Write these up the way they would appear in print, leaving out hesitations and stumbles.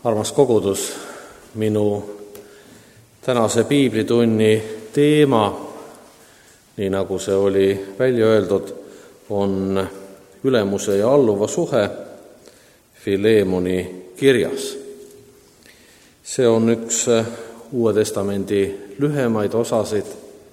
Armas kogudus, minu tänase piiblitunni teema, nii nagu see oli välja öeldud, on ülemuse ja alluva suhe Filemoni kirjas. See on üks Uue Testamendi lühemaid osasid,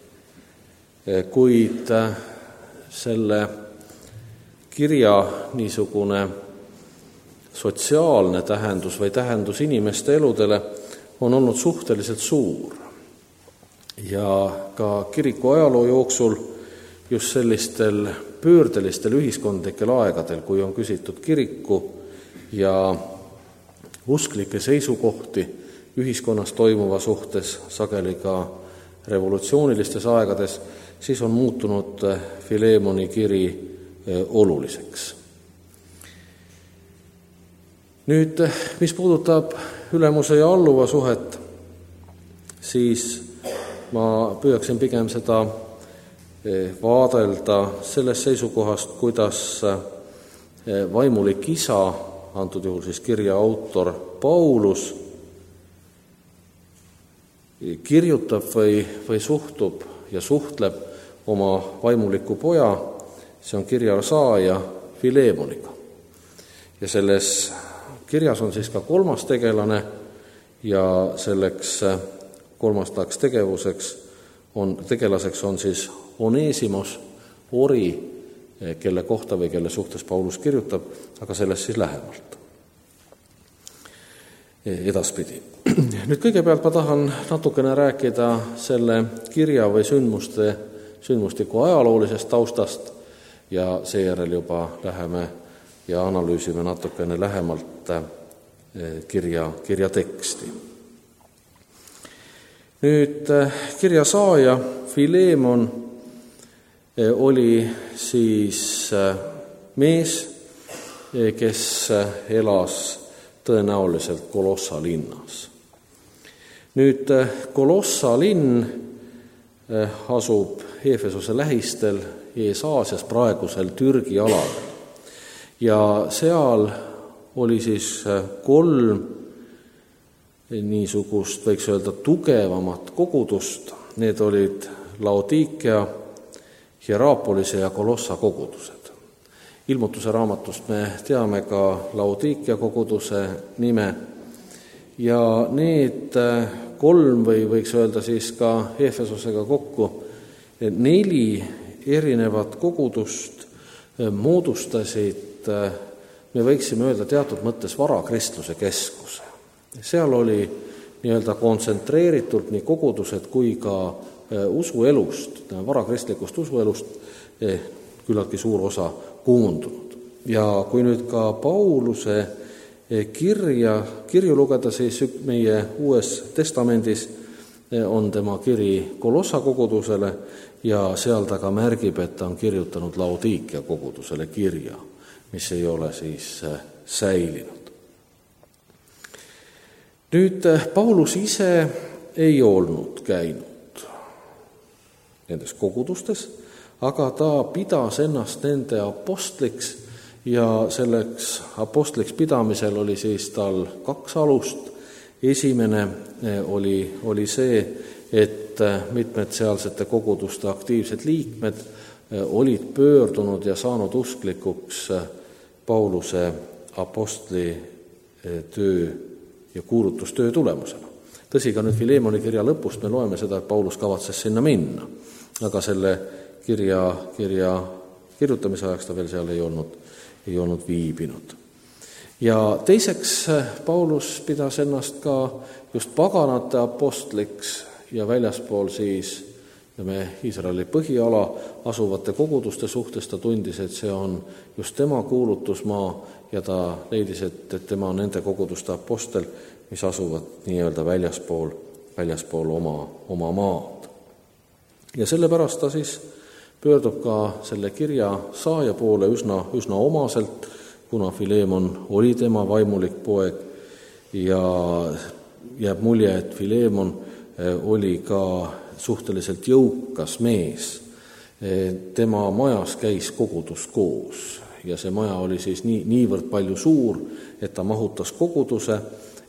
kuid selle kirja niisugune sotsiaalne tähendus või tähendus inimeste eludele on olnud suhteliselt suur. Ja ka kiriku ajaloo jooksul just sellistel pöördelistel ühiskondlikel aegadel, kui on küsitud kiriku ja usklike seisukohti ühiskonnas toimuva suhtes, sageli ka revolutsioonilistes aegades, siis on muutunud Filemoni kiri oluliseks. Nüüd, mis puudutab ülemuse ja alluva suhet, siis ma püüaksin pigem seda vaadelda sellest seisukohast, kuidas vaimulik isa, antud juhul siis kirja autor Paulus, kirjutab või suhtub ja suhtleb oma vaimuliku poja, see on kirja saaja Filemoniga. Ja selles kirjas on siis ka kolmas tegelane ja selleks kolmastaks tegelaseks on siis Onesimos, ori, kelle kohta või kelle suhtes Paulus kirjutab, aga sellest siis lähemalt edaspidi. Nüüd kõigepealt ma tahan natukene rääkida selle kirja või sündmustiku ajaloolisest taustast ja seejärel juba läheme ja analüüsime natukene lähemalt kirja teksti. Nüüd kirja saaja Filemon oli siis mees, kes elas tõenäoliselt Kolossa linnas. Nüüd Kolossa linn asub Efesose lähistel Ees-Aasias praegusel Türgi alal. Ja seal oli siis 3 niisugust, võiks öelda, tugevamat kogudust. Need olid Laodikia, Hierapolise ja Kolossa kogudused. Ilmutuse raamatust me teame ka Laodikia koguduse nime. Ja need 3 või võiks öelda siis ka Efesosega kokku 4 erinevat kogudust moodustasid, me võiksime öelda teatud mõttes varakristluse keskuse. Seal oli nii-öelda kontsentreeritult nii kogudused kui ka usuelust, varakristlikust usuelust küllaltki suur osa koondunud. Ja kui nüüd ka Pauluse kirju lugeda, siis meie Uues Testamendis on tema kiri Kolossa kogudusele ja seal ta ka märgib, et ta on kirjutanud Laodikia kogudusele kirja, mis ei ole siis säilinud. Nüüd Paulus ise ei olnud käinud nendes kogudustes, aga ta pidas ennast nende apostliks ja selleks apostliks pidamisel oli siis tal 2 alust. Esimene oli see, et mitmed sealsete koguduste aktiivsed liikmed olid pöördunud ja saanud usklikuks Pauluse apostli töö ja kuulutustöö tulemusena. Tõsi, ka nüüd Filemoni kirja lõpust me loeme seda, et Paulus kavatses sinna minna, aga selle kirja kirjutamise ajaks ta veel seal ei olnud viibinud. Ja teiseks Paulus pidas ennast ka just paganate apostliks ja väljaspool siis Iisraeli põhiala asuvate koguduste suhtes ta tundis, et see on just tema kuulutusmaa ja ta leidis, et tema on nende koguduste apostel, mis asuvad nii-öelda väljaspool oma maad. Ja sellepärast ta siis pöördub ka selle kirja saaja poole üsna omaselt, kuna Filemon oli tema vaimulik poeg ja jääb mulje, et Filemon oli ka suhteliselt jõukas mees. Tema majas käis kogudus koos ja see maja oli siis niivõrd palju suur, et ta mahutas koguduse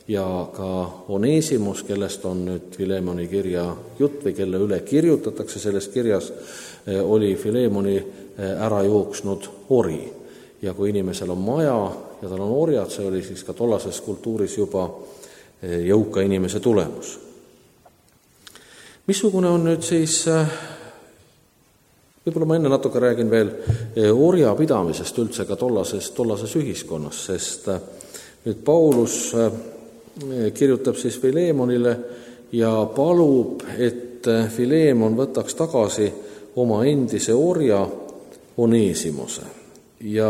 ja ka Onesimus, kellest on nüüd Filemoni kirja jutt või kelle üle kirjutatakse selles kirjas, oli Filemoni ära jooksnud ori. Ja kui inimesel on maja ja tal on orjad, see oli siis ka tollases kultuuris juba jõuka inimese tulemus. Missugune on nüüd siis, võib-olla ma enne natuke räägin veel orja pidamisest üldse ka tollases ühiskonnas, sest nüüd Paulus kirjutab siis Filemonile ja palub, et Filemon võtaks tagasi oma endise orja Onesimuse. Ja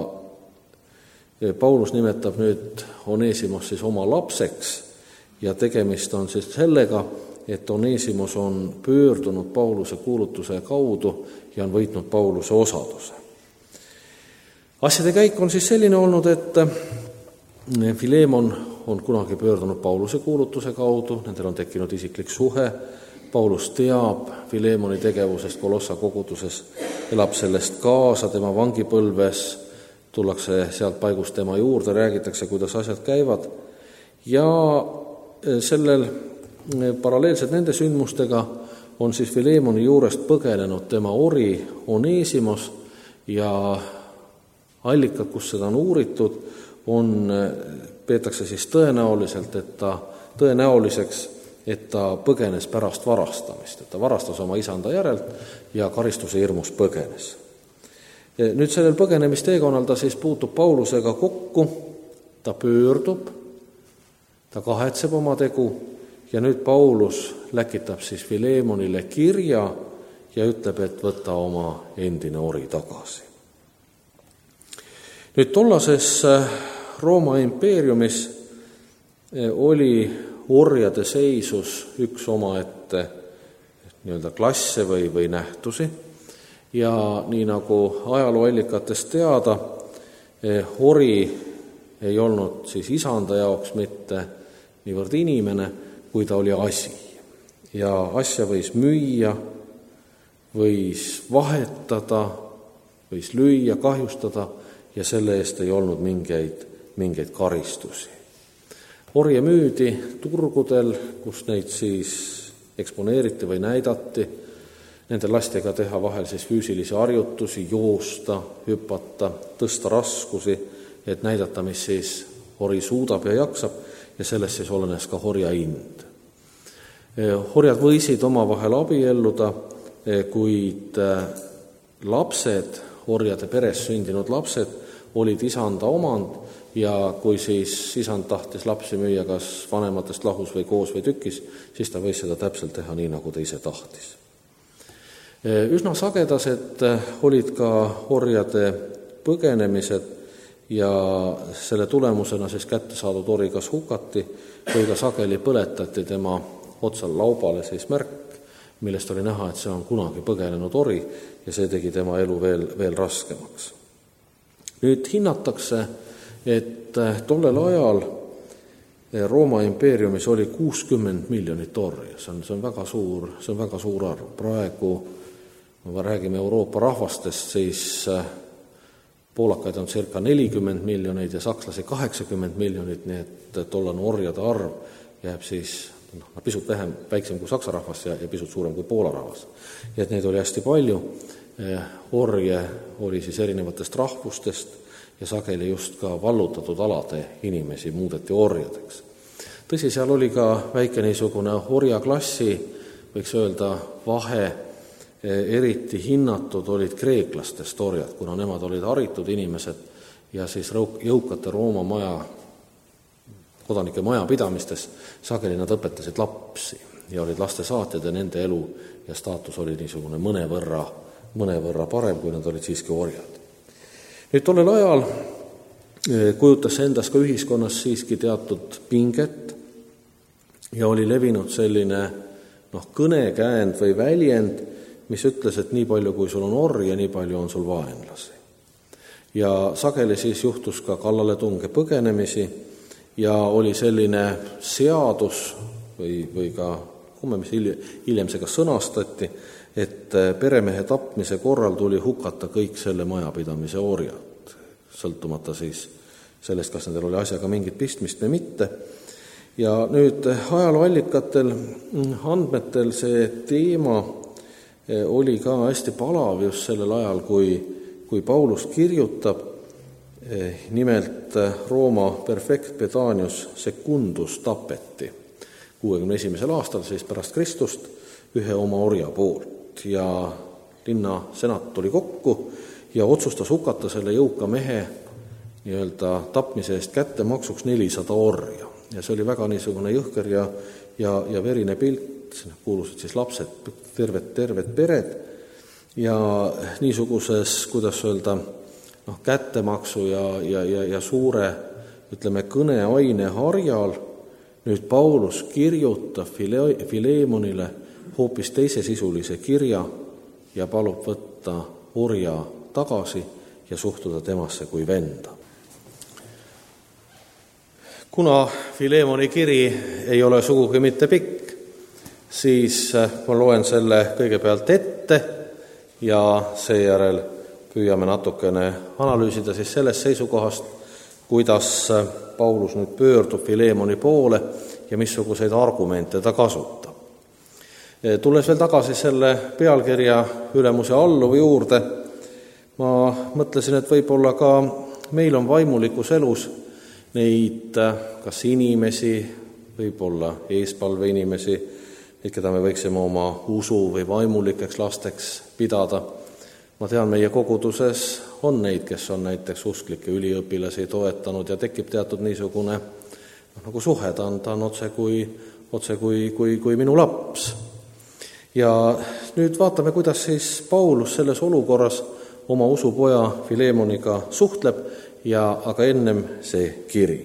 Paulus nimetab nüüd Onesimus siis oma lapseks ja tegemist on siis sellega, et Onesimus on pöördunud Pauluse kuulutuse kaudu ja on võitnud Pauluse osaduse. Asjade käik on siis selline olnud, et Filemon on kunagi pöördunud Pauluse kuulutuse kaudu, nendel on tekkinud isiklik suhe, Paulus teab Filemoni tegevusest Kolossa koguduses, elab sellest kaasa tema vangipõlves, tullakse sealt paigust tema juurde, räägitakse, kuidas asjad käivad ja sellel paralleelselt nende sündmustega on siis Filemoni juurest põgenenud tema ori Onesimus ja allikad, kus seda on uuritud, peetakse siis tõenäoliseks, et ta põgenes pärast varastamist, et ta varastas oma isanda järelt ja karistuse hirmus põgenes. Nüüd sellel põgenemisteekonnal ta siis puutub Paulusega kokku, ta pöördub, ta kahetseb oma tegu ja nüüd Paulus läkitab siis Filemonile kirja ja ütleb, et võta oma endine ori tagasi. Nüüd tollases Rooma impeeriumis oli orjade seisus üks omaette nii-öelda klasse või nähtusi ja nii nagu ajalooallikatest teada, ori ei olnud siis isanda jaoks mitte niivõrd inimene, kui ta oli asi. Ja asja võis müüa, võis vahetada, võis lüüa, kahjustada ja selle eest ei olnud mingeid karistusi. Orje müüdi turgudel, kus neid siis eksponeeriti või näidati. Nende lastega teha vahel siis füüsilisi harjutusi, joosta, hüpata, tõsta raskusi, et näidata, mis siis ori suudab ja jaksab ja sellest siis olenes ka orja hind. Orjad võisid omavahel abielluda, kuid lapsed, orjade peres sündinud lapsed, olid isanda omand ja kui siis isand tahtis lapsi müüa kas vanematest lahus või koos või tükis, siis ta võis seda täpselt teha nii, nagu ta ise tahtis. Üsna sagedased olid ka orjade põgenemised ja selle tulemusena siis kätte saadud ori kas hukati või ka sageli põletati tema otsal laubale siis märk, millest oli näha, et see on kunagi põgenenud ori ja see tegi tema elu veel raskemaks. Nüüd hinnatakse, et tollel ajal Rooma impeeriumis oli 60 miljonit orja, see on väga suur arv. Praegu, kui me räägime Euroopa rahvastest, siis poolakaid on circa 40 miljoneid ja sakslasi 80 miljonit, nii et tollane orjade arv jääb siis pisut väiksem kui saksa rahvas ja pisut suurem kui Poola rahvas. Ja et neid oli hästi palju, orje oli siis erinevatest rahvustest ja sageli just ka vallutatud alade inimesi muudeti orjadeks. Tõsi, seal oli ka väike niisugune orjaklassi, võiks öelda, vahe, eriti hinnatud olid kreeklastest orjad, kuna nemad olid haritud inimesed ja siis jõukate Rooma kodanike majapidamistes sageli nad õpetasid lapsi ja olid lastesaatjad ja nende elu ja staatus oli niisugune mõnevõrra parem, kui nad olid siiski orjad. Nüüd tollel ajal kujutas endas ka ühiskonnas siiski teatud pinget ja oli levinud selline kõnekäänd või väljend, mis ütles, et nii palju, kui sul on orje, nii palju on sul vaenlasi. Ja sageli siis juhtus ka kallaletunge põgenemisi ja oli selline seadus või ka komme, mis hiljem see ka sõnastati, et peremehe tapmise korral tuli hukata kõik selle majapidamise orjad, sõltumata siis sellest, kas nendel oli asjaga mingit pistmist või mitte. Ja nüüd ajalooallikatel andmetel see teema oli ka hästi palav just sellel ajal, kui Paulus kirjutab. Nimelt Rooma perfekt Pedanius Secundus tapeti 61. aastal siis pärast Kristust ühe oma orja poolt ja linna senat tuli kokku ja otsustas hukata selle jõuka mehe tapmise eest kättemaksuks 400 orja. Ja see oli väga niisugune jõhker ja verine pilt, kuulusid siis lapsed, terved pered ja niisuguses, kuidas öelda, kättemaksu ja suure, kõneaine harjal nüüd Paulus kirjutab Filemonile hoopis teise sisulise kirja ja palub võtta orja tagasi ja suhtuda temasse kui venda. Kuna Filemoni kiri ei ole sugugi mitte pikk, siis ma loen selle kõigepealt ette ja seejärel püüame natukene analüüsida siis sellest seisukohast, kuidas Paulus nüüd pöördub Filemoni poole ja missuguseid argumente ta kasutab. Tulles veel tagasi selle pealkirja ülemuse alluva juurde, ma mõtlesin, et võib-olla ka meil on vaimulikus elus neid kas inimesi, võib-olla eespalve inimesi, neid, keda me võiksime oma usu või vaimulikeks lasteks pidada. Ma tean, meie koguduses on neid, kes on näiteks usklikke üliõpilasi toetanud ja tekib teatud niisugune nagu suhe, ta on otse kui minu laps. Ja nüüd vaatame, kuidas siis Paulus selles olukorras oma usupoja Filemoniga suhtleb, aga ennem see kiri.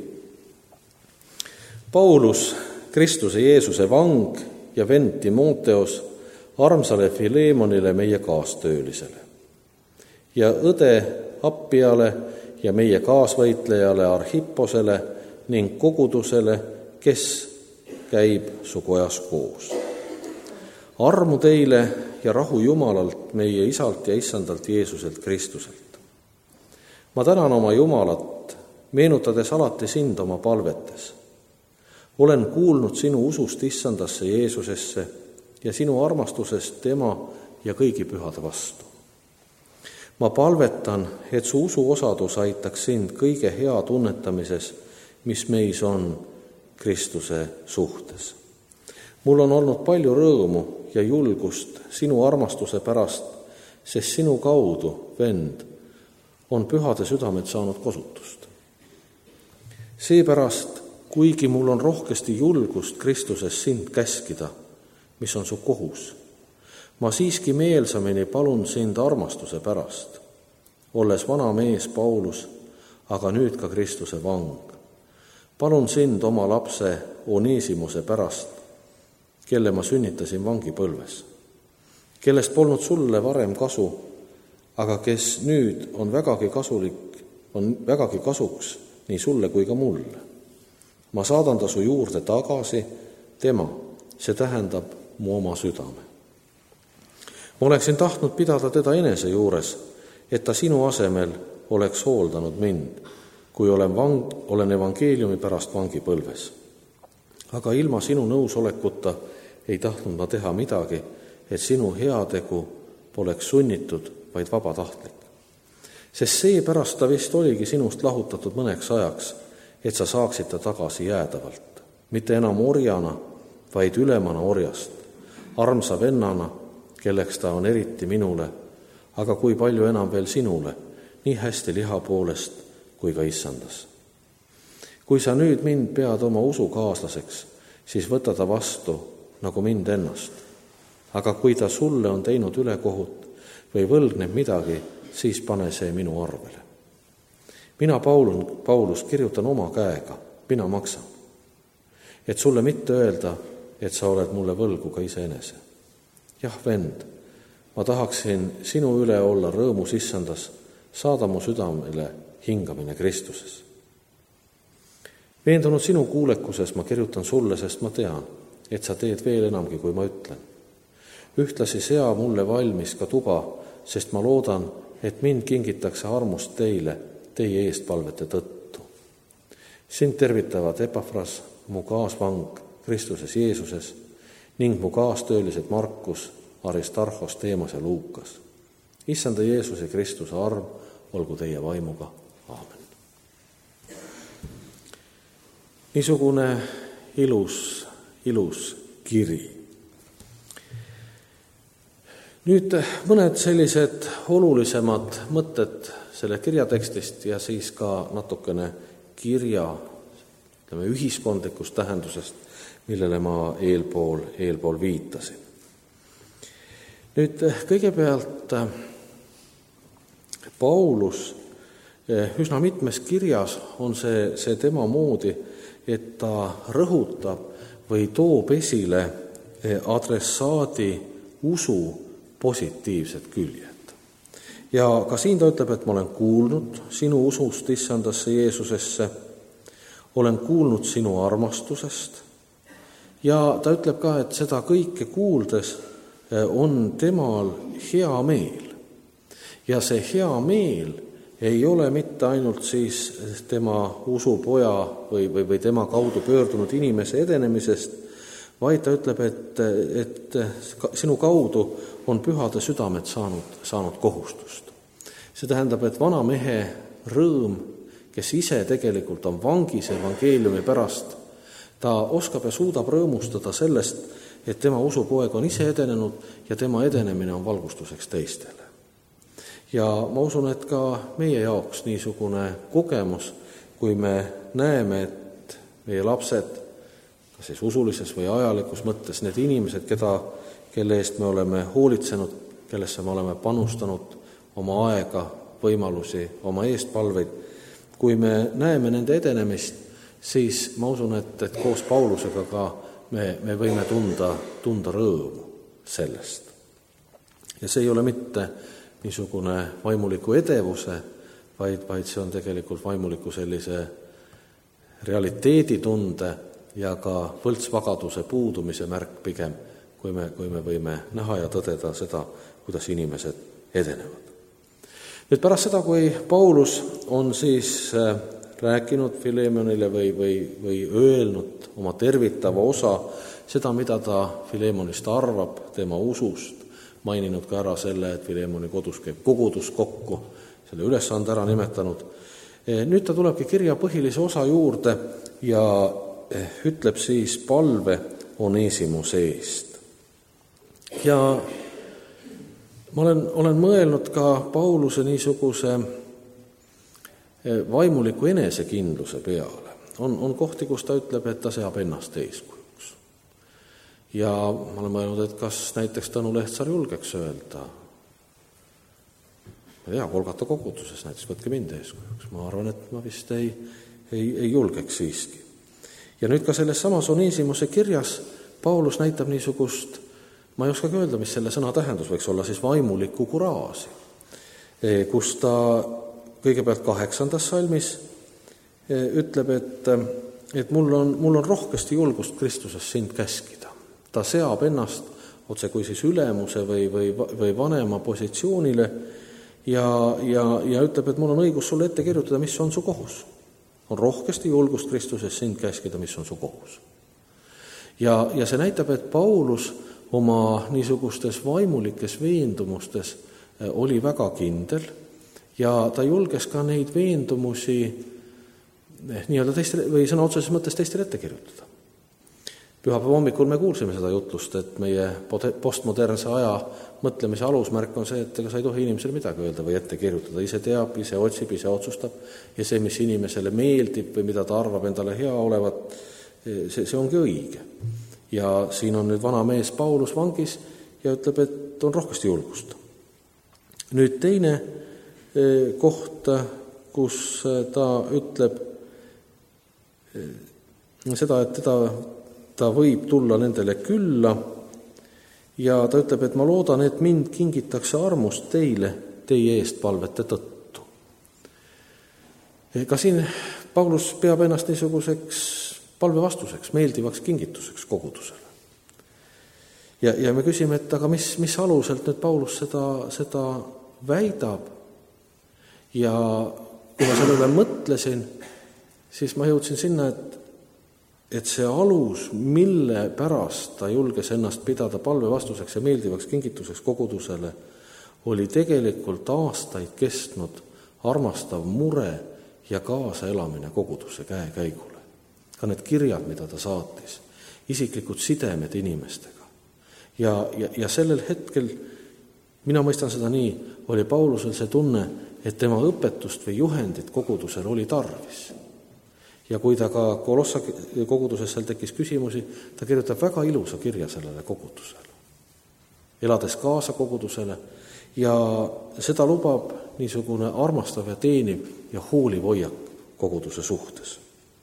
Paulus, Kristuse Jeesuse vang ja vend Timoteos, armsale Filemonile, meie kaastöölisele ja õde Appiale ja meie kaasvõitlejale Arhipposele ning kogudusele, kes käib su kojas koos. Armu teile ja rahu Jumalalt, meie Isalt ja Issandalt Jeesuselt Kristuselt. Ma tänan oma Jumalat, meenutades alati sind oma palvetes. Olen kuulnud sinu usust Issandasse Jeesusesse ja sinu armastusest tema ja kõigi pühade vastu. Ma palvetan, et su usuosadus aitaks sind kõige hea tunnetamises, mis meis on Kristuse suhtes. Mul on olnud palju rõõmu ja julgust sinu armastuse pärast, sest sinu kaudu, vend, on pühade südamed saanud kosutust. Seepärast, kuigi mul on rohkesti julgust Kristuses sind käskida, mis on su kohus, ma siiski meelsamini palun sind armastuse pärast, olles vana mees Paulus, aga nüüd ka Kristuse vang. Palun sind oma lapse Onesimuse pärast, kelle ma sünnitasin vangipõlves, kellest polnud sulle varem kasu, aga kes nüüd on vägagi kasuks nii sulle kui ka mulle. Ma saadan ta su juurde tagasi, tema, see tähendab mu oma südame. Ma oleksin tahtnud pidada teda enese juures, et ta sinu asemel oleks hooldanud mind, kui olen evangeeliumi pärast vangipõlves. Aga ilma sinu nõusolekuta ei tahtnud ma teha midagi, et sinu heategu poleks sunnitud, vaid vabatahtlik. Sest seepärast ta vist oligi sinust lahutatud mõneks ajaks, et sa saaksid ta tagasi jäädavalt, mitte enam orjana, vaid ülemana orjast, armsa vennana, kelleks ta on eriti minule, aga kui palju enam veel sinule, nii hästi liha poolest kui ka Issandas. Kui sa nüüd mind pead oma usukaaslaseks, siis võta ta vastu nagu mind ennast. Aga kui ta sulle on teinud ülekohut või võlgneb midagi, siis pane see minu arvele. Mina, Paulus, kirjutan oma käega, mina maksan. Et sulle mitte öelda, et sa oled mulle võlgu ka iseenese. Jah, vend, ma tahaksin sinu üle olla rõõmus Issandas, saada mu südamele hingamine Kristuses. Veendunud sinu kuulekuses ma kirjutan sulle, sest ma tean, et sa teed veel enamgi, kui ma ütlen. Ühtlasi sea mulle valmis ka tuba, sest ma loodan, et mind kingitakse armust teile, teie eestpalvete tõttu. Sind tervitavad Epafras, mu kaasvang Kristuses Jeesuses ning mu kaastöölised Markus, Aristarhos, Teemas ja Luukas. Issanda Jeesuse Kristuse arm olgu teie vaimuga. Aamen. Niisugune ilus kiri. Nüüd mõned sellised olulisemad mõtted selle kirjatekstist ja siis ka natukene kirja ühiskondlikust tähendusest, millele ma eelpool viitasin. Nüüd kõigepealt Paulus üsna mitmes kirjas on see tema moodi, et ta rõhutab või toob esile adressaadi usu positiivsed küljed. Ja ka siin ta ütleb, et ma olen kuulnud sinu usust Issandasse Jeesusesse, olen kuulnud sinu armastusest ja ta ütleb ka, et seda kõike kuuldes on temal hea meel. Ja see hea meel ei ole mitte ainult siis tema usupoja või tema kaudu pöördunud inimese edenemisest, vaid ta ütleb, et sinu kaudu on pühade südamed saanud kohustust. See tähendab, et vana mehe rõõm, kes ise tegelikult on vangis evangeeliumi pärast, ta oskab ja suudab rõõmustada sellest, et tema usupoeg on ise edenenud ja tema edenemine on valgustuseks teistele. Ja ma usun, et ka meie jaoks niisugune kogemus, kui me näeme, et meie lapsed, kas siis usulises või ajalikus mõttes, need inimesed, kelle eest me oleme hoolitsenud, kellesse me oleme panustanud oma aega, võimalusi, oma eestpalveid, kui me näeme nende edenemist, siis ma usun, et koos Paulusega ka me võime tunda rõõmu sellest. Ja see ei ole mitte niisugune vaimuliku edevuse, vaid see on tegelikult vaimuliku sellise realiteeditunde ja ka võltsvagaduse puudumise märk pigem, kui me võime näha ja tõdeda seda, kuidas inimesed edenevad. Nüüd pärast seda, kui Paulus on siis rääkinud Filemonile või öelnud oma tervitava osa, seda, mida ta Filemonist arvab, tema usust, maininud ka ära selle, et Filemoni kodus käib kogudus kokku, selle ülesande ära nimetanud. Nüüd ta tulebki kirja põhilise osa juurde ja ütleb siis palve Onesimuse eest. Ja ma olen mõelnud ka Pauluse niisuguse vaimuliku enesekindluse peale. On kohti, kus ta ütleb, et ta seab ennast eeskujuks. Ja ma olen mõelnud, et kas näiteks Tõnu Lehtsaar julgeks öelda, ma ei tea, Kolgata koguduses näiteks, võtke mind eeskujuks. Ma arvan, et ma vist ei julgeks siiski. Ja nüüd ka selles samas Onesimuse kirjas Paulus näitab niisugust, ma ei oskagi öelda, mis selle sõna tähendus võiks olla, siis vaimulikku kuraasi, kus ta kõigepealt 8. salmis ütleb, et mul on rohkesti julgust Kristuses sind käskida. Ta seab ennast otse kui siis ülemuse või vanema positsioonile ja ütleb, et mul on õigus sulle ette kirjutada, mis on su kohus. On rohkesti julgust Kristuses sind käskida, mis on su kohus. Ja see näitab, et Paulus oma niisugustes vaimulikes veendumustes oli väga kindel ja ta julges ka neid veendumusi nii-öelda teistele, või sõna otseses mõttes teistele ette kirjutada. Pühapäeva hommikul me kuulsime seda jutlust, et meie postmodernse aja mõtlemise alusmärk on see, et ega sa ei tohi inimesele midagi öelda või ette kirjutada. Ise teab, ise otsib, ise otsustab ja see, mis inimesele meeldib või mida ta arvab endale hea olevat, see ongi õige. Ja siin on nüüd vana mees Paulus vangis ja ütleb, et on rohkesti julgust. Nüüd teine koht, kus ta ütleb seda, et ta võib tulla nendele külla ja ta ütleb, et ma loodan, et mind kingitakse armust teile teie eestpalvete tõttu. Ka siin Paulus peab ennast niisuguseks palvevastuseks, meeldivaks kingituseks kogudusele. Ja me küsime, et aga mis aluselt nüüd Paulus seda väidab ja kui ma selle üle mõtlesin, siis ma jõudsin sinna, et see alus, mille pärast ta julges ennast pidada palvevastuseks ja meeldivaks kingituseks kogudusele, oli tegelikult aastaid kestnud armastav mure ja kaasaelamine koguduse käekäigule. Ka need kirjad, mida ta saatis, isiklikud sidemed inimestega. Ja sellel hetkel, mina mõistan seda nii, oli Paulusel see tunne, et tema õpetust või juhendit kogudusel oli tarvis. Ja kui ta ka Kolossa koguduses seal tekkis küsimusi, ta kirjutab väga ilusa kirja sellele kogudusele, elades kaasa kogudusele, ja seda lubab niisugune armastav ja teeniv ja hooliv hoiak koguduse suhtes.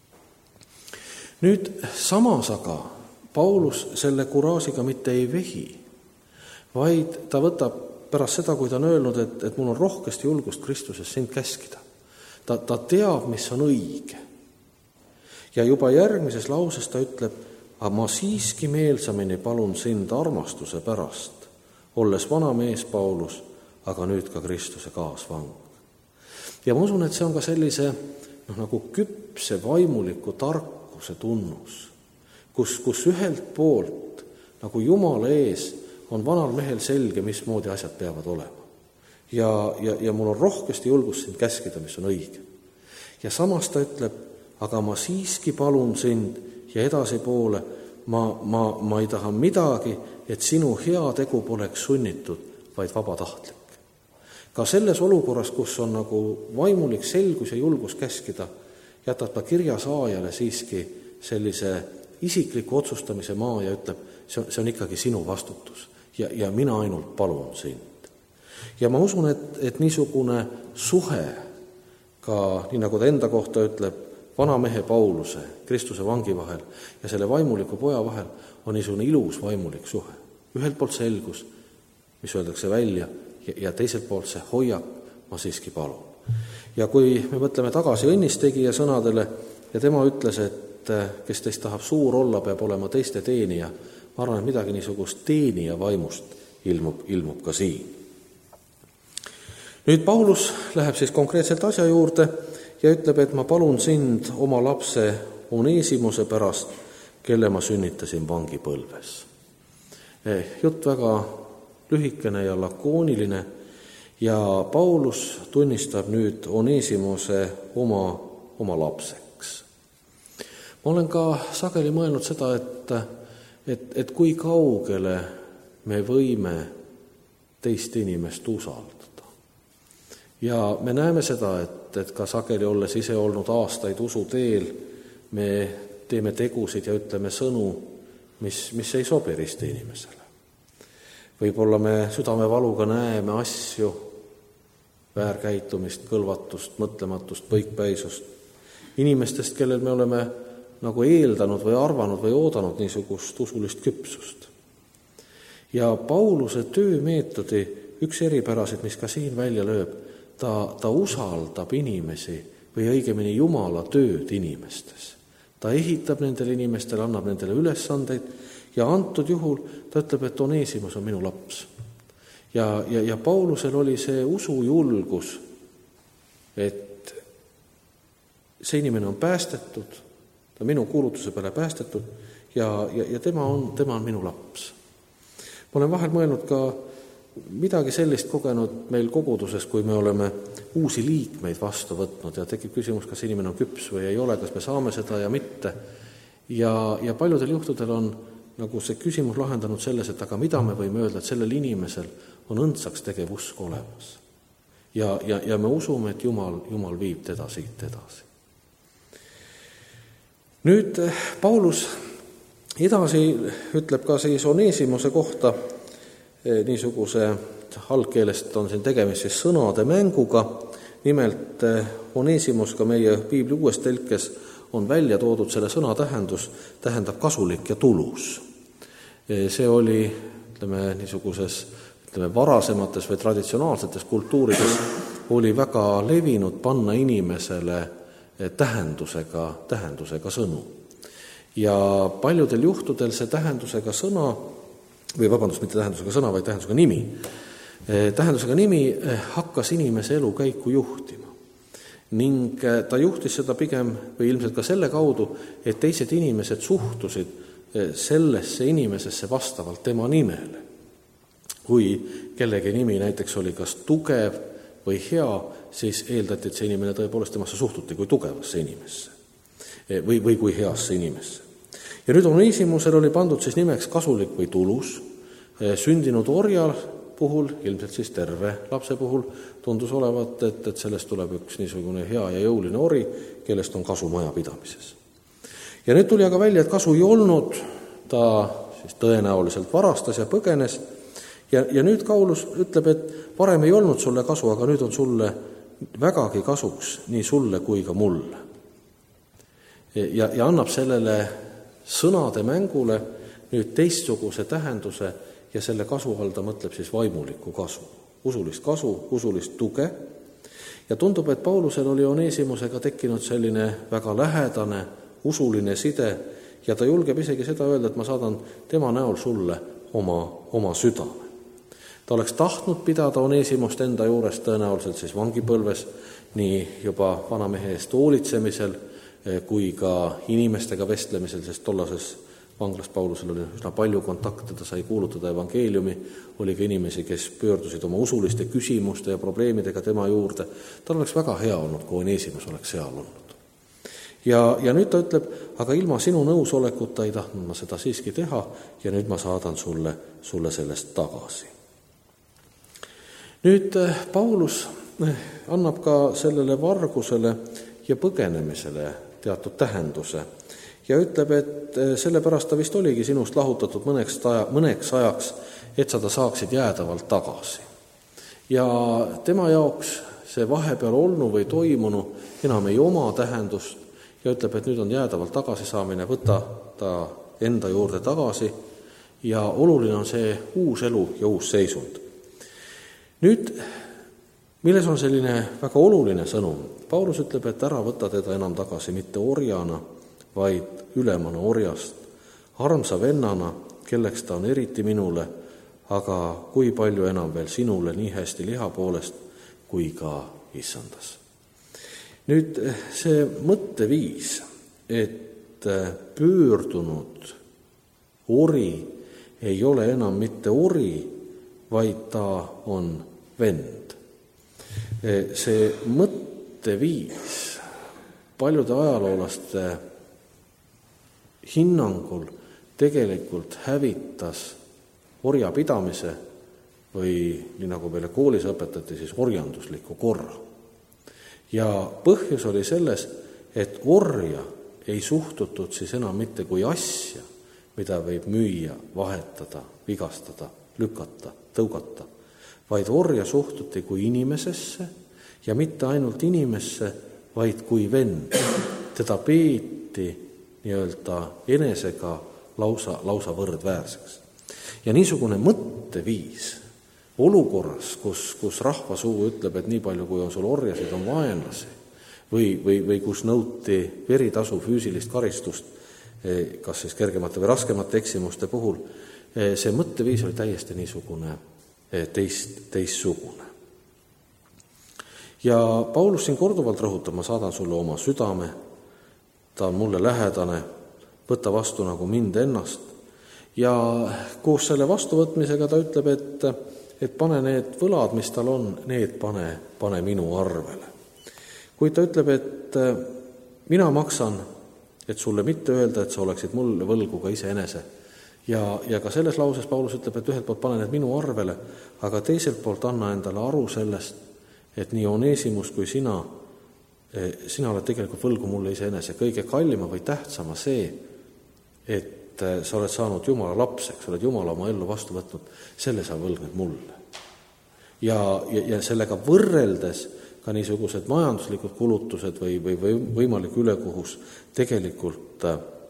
Nüüd samas aga Paulus selle kuraažiga mitte ei vehi, vaid ta võtab pärast seda, kui ta on öelnud, et mul on rohkesti julgust Kristuses sind käskida. Ta teab, mis on õige. Ja juba järgmises lauses ta ütleb, aga ma siiski meelsamini palun sind armastuse pärast, olles vana mees Paulus, aga nüüd ka Kristuse kaasvang. Ja ma usun, et see on ka sellise nagu küpse vaimuliku tarkuse tunnus, kus ühelt poolt nagu Jumala ees on vanal mehel selge, mismoodi asjad peavad olema. Ja mul on rohkesti julgust sind käskida, mis on õige. Ja samas ta ütleb, aga ma siiski palun sind ja edasi poole, ma ei taha midagi, et sinu hea tegu poleks sunnitud, vaid vabatahtlik. Ka selles olukorras, kus on nagu vaimulik selgus ja julgus käskida, jätab ta kirja saajale siiski sellise isikliku otsustamise maa ja ütleb, see on ikkagi sinu vastutus ja mina ainult palun sind. Ja ma usun, et niisugune suhe ka, nii nagu ta enda kohta ütleb, vana mehe Pauluse, Kristuse vangi vahel ja selle vaimuliku poja vahel on niisugune ilus vaimulik suhe. Ühelt poolt selgus, mis öeldakse välja, ja teiselt poolt see hoiak, ma siiski palun. Ja kui me mõtleme tagasi õnnistegija sõnadele ja tema ütles, et kes teist tahab suur olla, peab olema teiste teenija, ma arvan, et midagi niisugust teenija vaimust ilmub ka siin. Nüüd Paulus läheb siis konkreetselt asja juurde ja ütleb, et ma palun sind oma lapse Oneesimuse pärast, kelle ma sünnitasin vangipõlves. Jutt väga lühikene ja lakooniline ja Paulus tunnistab nüüd Oneesimuse oma lapseks. Ma olen ka sageli mõelnud seda, et kui kaugele me võime teist inimest usaldada. Ja me näeme seda, et ka sageli olles ise olnud aastaid usuteel, me teeme tegusid ja ütleme sõnu, mis ei sobi risti inimesele. Võib-olla me südamevaluga näeme asju, väärkäitumist, kõlvatust, mõtlematust, põikpäisust, inimestest, kellel me oleme nagu eeldanud või arvanud või oodanud niisugust usulist küpsust. Ja Pauluse töömeetodi üks eripärasid, mis ka siin välja lööb, ta usaldab inimesi või õigemini Jumala tööd inimestes. Ta ehitab nendele inimestele, annab nendele ülesandeid ja antud juhul ta ütleb, et Oneesimus on minu laps. Ja Paulusel oli see usujulgus, et see inimene on päästetud, ta minu kuulutuse peale päästetud ja tema on minu laps. Ma olen vahel mõelnud ka midagi sellist kogenud meil koguduses, kui me oleme uusi liikmeid vastu võtnud ja tekib küsimus, kas inimene on küps või ei ole, kas me saame seda ja mitte. Ja paljudel juhtudel on nagu see küsimus lahendanud selles, et aga mida me võime öelda, et sellel inimesel on õndsaks tegev usk olemas. Ja me usume, et Jumal viib teda siit edasi. Nüüd Paulus edasi ütleb ka siis Oneesimuse kohta niisuguse algkeelest on siin tegemist siis sõnade mänguga. Nimelt Oneesimus ka meie piibli uues tõlkes on välja toodud selle sõna tähendus, tähendab kasulik ja tulus. See oli, niisuguses varasemates või traditsionaalsetes kultuurides oli väga levinud panna inimesele tähendusega sõnu. Ja paljudel juhtudel see tähendusega sõna, mitte tähendusega sõna, vaid tähendusega nimi. Tähendusega nimi hakkas inimese elu käiku juhtima. ning ta juhtis seda pigem või ilmselt ka selle kaudu, et teised inimesed suhtusid sellesse inimesesse vastavalt tema nimele. Kui kellegi nimi näiteks oli kas tugev või hea, siis eeldati, et see inimene tõepoolest temasse suhtuti kui tugevasse inimesse või kui heasse inimesse. Ja nüüd Onesimusel oli pandud siis nimeks kasulik või tulus. Sündinud orja puhul, ilmselt siis terve lapse puhul, tundus olevat, et sellest tuleb üks niisugune hea ja jõuline ori, kellest on kasu majapidamises. Ja nüüd tuli aga välja, et kasu ei olnud, ta siis tõenäoliselt varastas ja põgenes, ja nüüd Paulus ütleb, et varem ei olnud sulle kasu, aga nüüd on sulle vägagi kasuks nii sulle kui ka mulle. Ja annab sellele sõnade mängule nüüd teistsuguse tähenduse ja selle kasu all ta mõtleb siis vaimulikku kasu, usulist tuge. Ja tundub, et Paulusel oli Onesimusega tekkinud selline väga lähedane usuline side ja ta julgeb isegi seda öelda, et ma saadan tema näol sulle oma südame. Ta oleks tahtnud pidada Onesimust enda juures tõenäoliselt siis vangipõlves, nii juba vanamehe eest hoolitsemisel kui ka inimestega vestlemisel, sest tollases vanglas Paulusel oli üsna palju kontakte, ta sai kuulutada evangeeliumi, oli ka inimesi, kes pöördusid oma usuliste küsimuste ja probleemidega tema juurde. Tal oleks väga hea olnud, kui Onesimus oleks seal olnud. Ja nüüd ta ütleb, aga ilma sinu nõusolekuta ei tahtnud ma seda siiski teha ja nüüd ma saadan sulle sellest tagasi. Nüüd Paulus annab ka sellele vargusele ja põgenemisele teatud tähenduse ja ütleb, et sellepärast ta vist oligi sinust lahutatud mõneks ajaks, et sa ta saaksid jäädavalt tagasi. Ja tema jaoks see vahepeal olnu või toimunu enam ei oma tähendust ja ütleb, et nüüd on jäädavalt tagasi saamine, võta ta enda juurde tagasi ja oluline on see uus elu ja uus seisund. Nüüd, milles on selline väga oluline sõnum? Paulus ütleb, et ära võta teda enam tagasi mitte orjana, vaid ülemana orjast, armsa vennana, kelleks ta on eriti minule, aga kui palju enam veel sinule nii hästi liha poolest kui ka issandas. Nüüd see mõtteviis, et pöördunud ori ei ole enam mitte ori, vaid ta on vend. See mõtteviis paljude ajaloolaste hinnangul tegelikult hävitas orjapidamise või nii nagu meile koolis õpetati, siis orjandusliku korra. Ja põhjus oli selles, et orja ei suhtutud siis enam mitte kui asja, mida võib müüa, vahetada, vigastada, lükata, tõugata, vaid orja suhtuti kui inimesesse ja mitte ainult inimesse, vaid kui vend. Teda peeti nii-öelda enesega lausa võrdväärseks. Ja niisugune mõtteviis olukorras, kus rahva suu ütleb, et nii palju, kui on sul orjasid, on vaenlasi, või kus nõuti veritasu füüsilist karistust, kas siis kergemate või raskemate eksimuste puhul, see mõtteviis oli täiesti niisugune teistsugune. Ja Paulus siin korduvalt rõhutab, ma saadan sulle oma südame, ta on mulle lähedane, võta vastu nagu mind ennast. Ja koos selle vastuvõtmisega ta ütleb, et pane need võlad, mis tal on, need pane minu arvele. Kuid ta ütleb, et mina maksan, et sulle mitte öelda, et sa oleksid mulle võlgu ka iseenese. Ja ka selles lauses Paulus ütleb, et ühelt poolt pane need minu arvele, aga teiselt poolt anna endale aru sellest, et nii Onesimus kui sina oled tegelikult võlgu mulle iseenese. Kõige kallima või tähtsama see, et sa oled saanud Jumala lapseks, sa oled Jumala oma ellu vastu võtnud, selle sa võlgned mulle. Ja sellega võrreldes ka niisugused majanduslikud kulutused või võimalik ülekohus tegelikult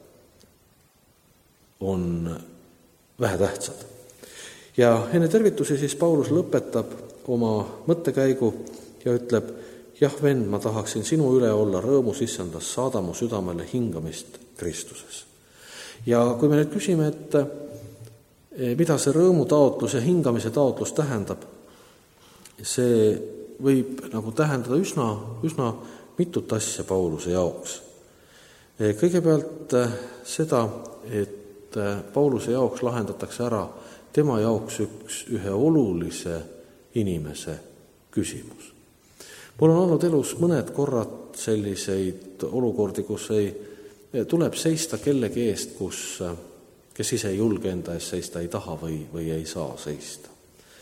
on vähetähtsad. Ja enne tervitusi siis Paulus lõpetab oma mõttekäigu ja ütleb, jah, vend, ma tahaksin sinu üle olla rõõmus issandas, saada mu südamele hingamist Kristuses. Ja kui me nüüd küsime, et mida see rõõmutaotlus ja hingamise taotlus tähendab, see võib nagu tähendada üsna mitut asja Pauluse jaoks. Kõigepealt seda, et Pauluse jaoks lahendatakse ära tema jaoks ühe olulise inimese küsimus. Mul on olnud elus mõned korrad selliseid olukordi, kus tuleb seista kellegi eest, kes ise ei julge enda eest seista, ei taha või ei saa seista.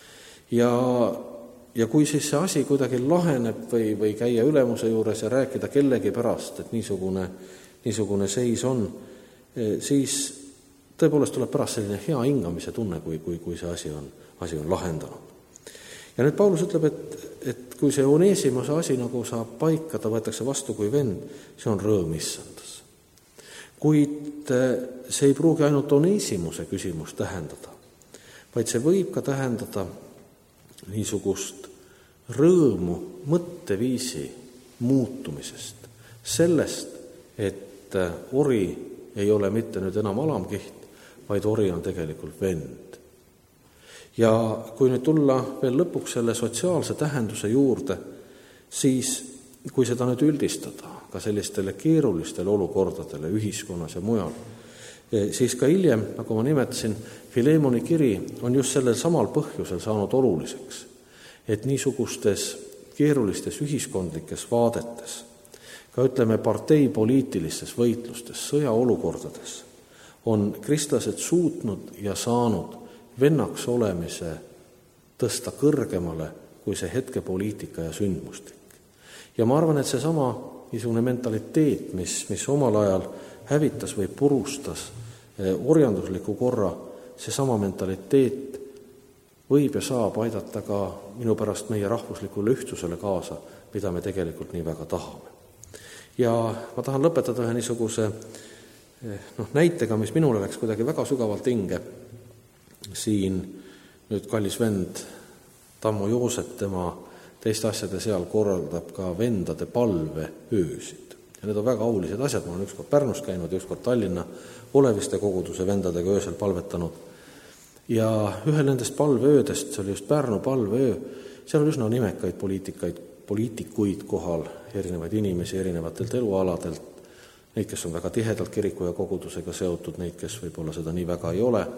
Ja kui siis see asi kuidagi laheneb või käia ülemuse juures ja rääkida kellegi pärast, et niisugune seis on, siis tõepoolest tuleb pärast selline hea hingamise tunne, kui see asi on lahendanud. Ja nüüd Paulus ütleb, et kui see Onesimuse asi nagu saab paika, ta võetakse vastu kui vend, see on rõõm issandas. Kuid see ei pruugi ainult Onesimuse küsimus tähendada, vaid see võib ka tähendada niisugust rõõmu mõtteviisi muutumisest, sellest, et ori ei ole mitte nüüd enam alamkiht, vaid ori on tegelikult vend. Ja kui nüüd tulla veel lõpuks selle sotsiaalse tähenduse juurde, siis kui seda nüüd üldistada ka sellistele keerulistele olukordadele ühiskonnas ja mujal, siis ka hiljem, nagu ma nimetasin, Filemoni kiri on just sellel samal põhjusel saanud oluliseks, et niisugustes keerulistes ühiskondlikes vaadetes, ka ütleme parteipoliitilistes võitlustes, sõjaolukordades, on kristlased suutnud ja saanud vennaks olemise tõsta kõrgemale kui see hetkepoliitika ja sündmustik. Ja ma arvan, et seesama niisugune mentaliteet, mis omal ajal hävitas või purustas orjandusliku korra, seesama mentaliteet võib ja saab aidata ka minu pärast meie rahvuslikule ühtsusele kaasa, mida me tegelikult nii väga tahame. Ja ma tahan lõpetada ühe niisuguse näitega, mis minule läks kuidagi väga sügavalt hinge. Siin nüüd kallis vend Tammo Joosep, tema teiste asjade seal korraldab ka vendade palveöösid. Ja need on väga aulised asjad, ma olen ükskord Pärnus käinud ja ükskord Tallinna Oleviste koguduse vendadega öösel palvetanud. Ja ühel nendest palveöödest, see oli just Pärnu palveöö, seal oli üsna nimekaid poliitikuid kohal, erinevaid inimesi erinevatelt elualadelt, neid, kes on väga tihedalt kiriku ja kogudusega seotud, neid, kes võib-olla seda nii väga ei ole.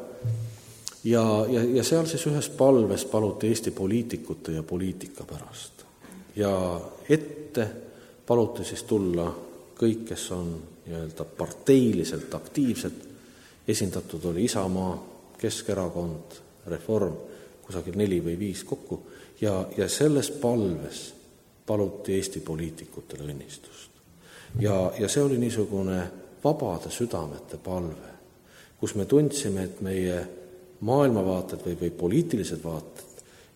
Ja seal siis ühes palves paluti Eesti poliitikute ja poliitika pärast. Ja ette paluti siis tulla kõik, kes on parteiliselt aktiivsed, esindatud oli Isamaa, Keskerakond, Reform, kusagil 4 või 5 kokku, ja selles palves paluti Eesti poliitikutele õnnistust. Ja see oli niisugune vabade südamete palve, kus me tundsime, et meie maailmavaated või poliitilised vaated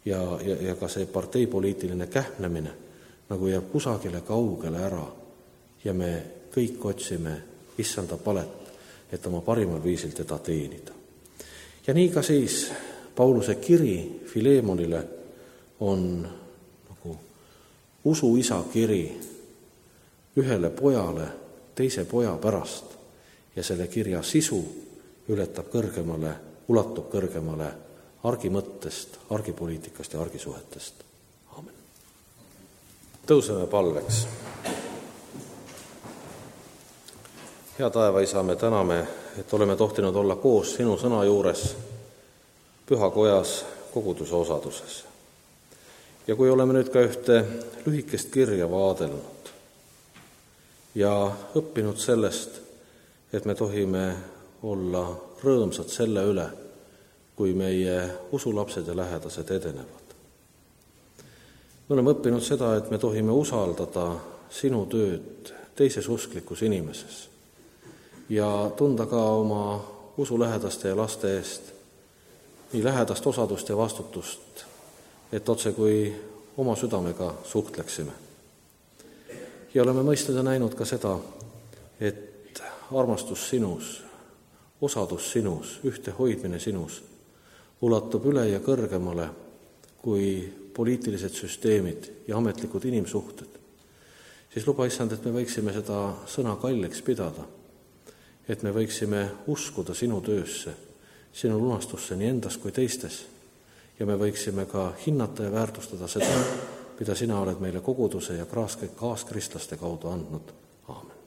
ja ka see parteipoliitiline kähmlemine nagu jääb kusagile kaugele ära ja me kõik otsime issanda palet, et oma parimal viisil teda teenida. Ja nii ka siis Pauluse kiri Filemonile on nagu usuisa kiri ühele pojale teise poja pärast ja selle kirja sisu ulatub kõrgemale argimõttest, argipoliitikast ja argisuhetest. Aamen. Tõuseme palveks. Hea taevaisa, me täname, et oleme tohtinud olla koos sinu sõna juures pühakojas koguduse osaduses. Ja kui oleme nüüd ka ühte lühikest kirja vaadelnud ja õppinud sellest, et me tohime olla rõõmsad selle üle, kui meie usulapsed ja lähedased edenevad. Me oleme õppinud seda, et me tohime usaldada sinu tööd teises usklikus inimeses ja tunda ka oma usulähedaste ja laste eest nii lähedast osadust ja vastutust, et otse kui oma südamega suhtleksime. Ja oleme mõistada näinud ka seda, et armastus sinus, osadus sinus, ühtehoidmine sinus ulatub üle ja kõrgemale kui poliitilised süsteemid ja ametlikud inimsuhted. Siis luba, issand, et me võiksime seda sõna kalliks pidada, et me võiksime uskuda sinu töösse, sinu lunastusse nii endas kui teistes ja me võiksime ka hinnata ja väärtustada seda, mida sina oled meile koguduse ja kaaskristlaste kaudu andnud. Aamen.